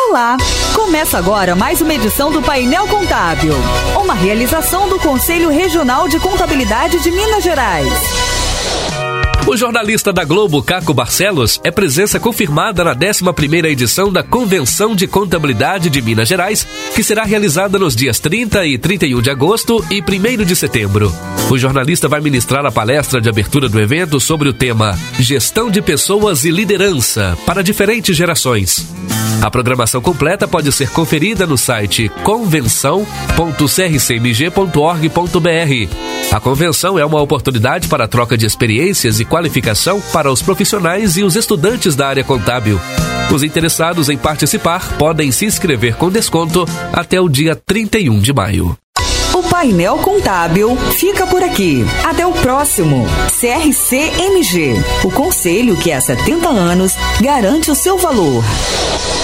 Olá! Começa agora mais uma edição do Painel Contábil, uma realização do Conselho Regional de Contabilidade de Minas Gerais. O jornalista da Globo, Caco Barcelos, é presença confirmada na 11ª edição da Convenção de Contabilidade de Minas Gerais, que será realizada nos dias 30 e 31 de agosto e 1º de setembro. O jornalista vai ministrar a palestra de abertura do evento sobre o tema Gestão de Pessoas e Liderança para diferentes gerações. A programação completa pode ser conferida no site convenção.crcmg.org.br. A convenção é uma oportunidade para a troca de experiências e qualificação para os profissionais e os estudantes da área contábil. Os interessados em participar podem se inscrever com desconto até o dia 31 de maio. O Painel Contábil fica por aqui. Até o próximo. CRCMG, o conselho que há 70 anos garante o seu valor.